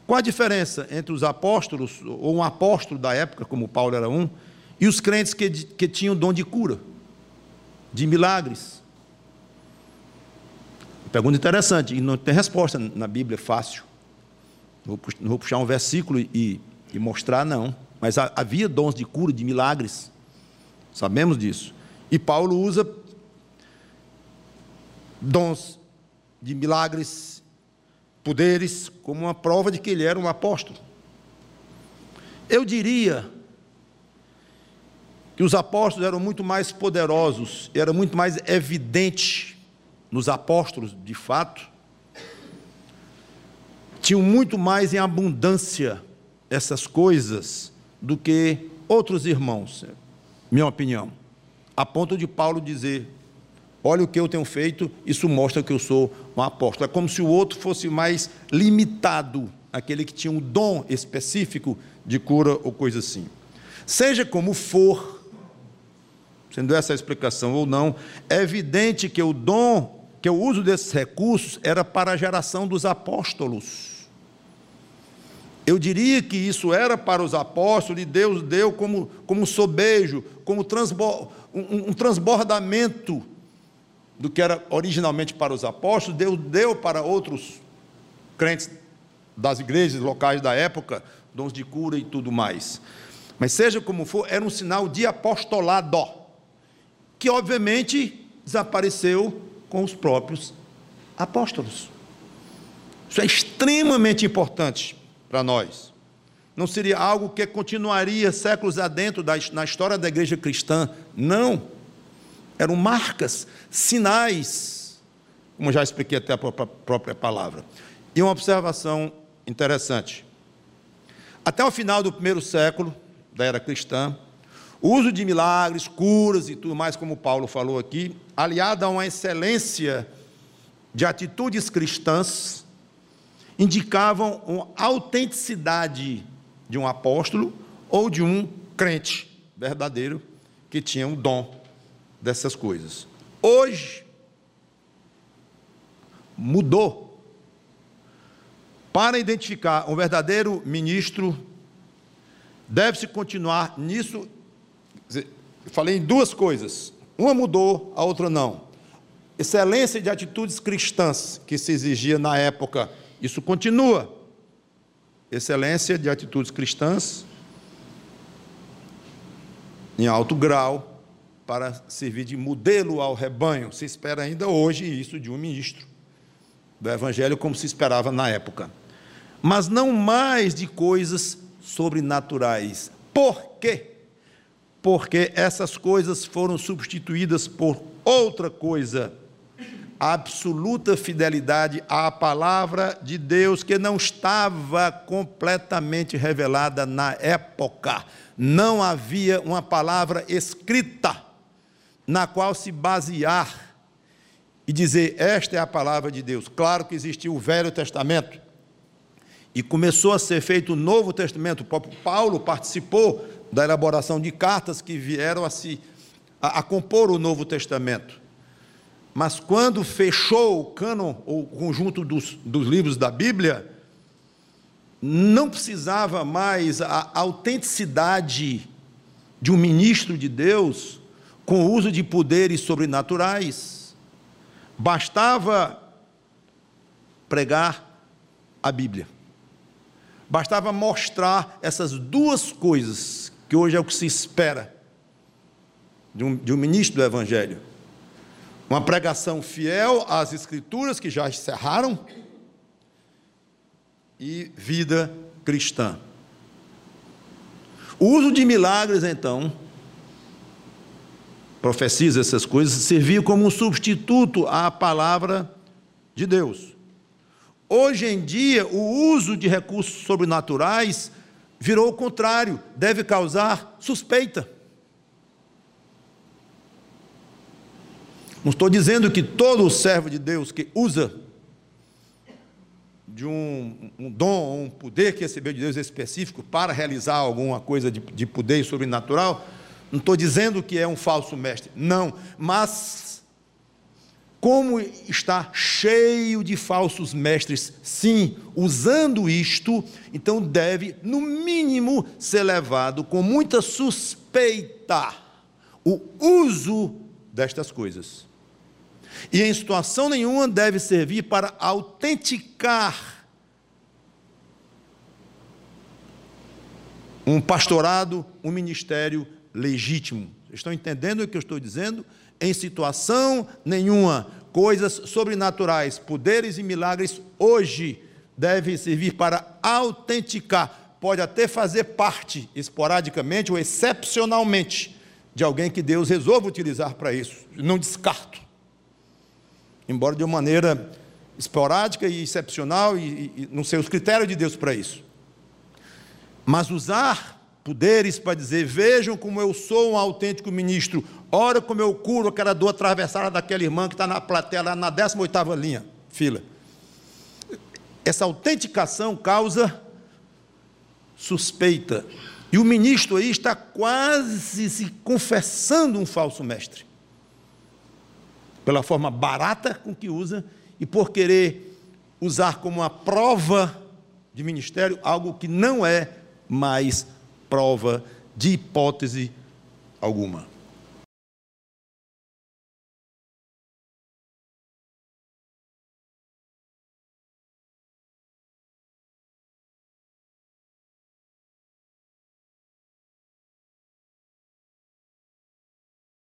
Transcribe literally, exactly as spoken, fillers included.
Qual a diferença entre os apóstolos, ou um apóstolo da época, como Paulo era um, e os crentes que, que tinham dom de cura, de milagres? Pergunta interessante, e não tem resposta na Bíblia fácil. Não vou puxar um versículo e, e mostrar, não. Mas havia dons de cura, de milagres. Sabemos disso. E Paulo usa dons de milagres, poderes, como uma prova de que ele era um apóstolo. Eu diria que os apóstolos eram muito mais poderosos, era muito mais evidente nos apóstolos, de fato, tinham muito mais em abundância essas coisas do que outros irmãos, minha opinião, a ponto de Paulo dizer: olha o que eu tenho feito, isso mostra que eu sou um apóstolo. É como se o outro fosse mais limitado, aquele que tinha um dom específico de cura ou coisa assim. Seja como for, sendo essa a explicação ou não, é evidente que o dom, que o uso desses recursos era para a geração dos apóstolos. Eu diria que isso era para os apóstolos, e Deus deu como, como um sobejo, como transbo, um, um transbordamento do que era originalmente para os apóstolos. Deus deu para outros crentes das igrejas locais da época, dons de cura e tudo mais. Mas seja como for, era um sinal de apostolado, que obviamente desapareceu com os próprios apóstolos. Isso é extremamente importante para nós. Não seria algo que continuaria séculos adentro da, na história da igreja cristã, não. Eram marcas, sinais, como já expliquei até a própria, própria palavra. E uma observação interessante: até o final do primeiro século da era cristã, o uso de milagres, curas e tudo mais, como Paulo falou aqui, aliado a uma excelência de atitudes cristãs, indicavam uma autenticidade de um apóstolo ou de um crente verdadeiro que tinha um dom dessas coisas. Hoje mudou. Para identificar um verdadeiro ministro, deve-se continuar nisso. Eu falei em duas coisas, uma mudou, a outra não. Excelência de atitudes cristãs que se exigia na época, isso continua. Excelência de atitudes cristãs em alto grau, para servir de modelo ao rebanho. Se espera ainda hoje isso de um ministro do Evangelho, como se esperava na época. Mas não mais de coisas sobrenaturais. Por quê? Porque essas coisas foram substituídas por outra coisa: a absoluta fidelidade à palavra de Deus, que não estava completamente revelada na época. Não havia uma palavra escrita na qual se basear e dizer: esta é a palavra de Deus. Claro que existia o Velho Testamento, e começou a ser feito o Novo Testamento. O próprio Paulo participou da elaboração de cartas que vieram a, se, a, a compor o Novo Testamento. Mas quando fechou o cânon, ou o conjunto dos, dos livros da Bíblia, não precisava mais a autenticidade de um ministro de Deus com o uso de poderes sobrenaturais. Bastava pregar a Bíblia. Bastava mostrar essas duas coisas, que hoje é o que se espera de um, de um ministro do Evangelho: uma pregação fiel às Escrituras, que já encerraram, e vida cristã. O uso de milagres, então, profecias, essas coisas, servia como um substituto à palavra de Deus. Hoje em dia, o uso de recursos sobrenaturais virou o contrário, deve causar suspeita. Não estou dizendo que todo servo de Deus que usa de um, um dom, um poder que recebeu de Deus específico para realizar alguma coisa de, de poder sobrenatural, não estou dizendo que é um falso mestre, não, mas como está cheio de falsos mestres, sim, usando isto, então deve, no mínimo, ser levado com muita suspeita o uso destas coisas. E em situação nenhuma deve servir para autenticar um pastorado, um ministério legítimo. Estão entendendo o que eu estou dizendo? Em situação nenhuma, coisas sobrenaturais, poderes e milagres, hoje, devem servir para autenticar, pode até fazer parte, esporadicamente ou excepcionalmente, de alguém que Deus resolva utilizar para isso, não descarto. Embora de uma maneira esporádica e excepcional, e, e não sei os critérios de Deus para isso. Mas usar poderes para dizer, vejam como eu sou um autêntico ministro, ora como eu curo aquela dor atravessada daquela irmã que está na plateia, lá na décima oitava linha, fila. Essa autenticação causa suspeita. E o ministro aí está quase se confessando um falso mestre. Pela forma barata com que usa e por querer usar como uma prova de ministério algo que não é mais prova de hipótese alguma.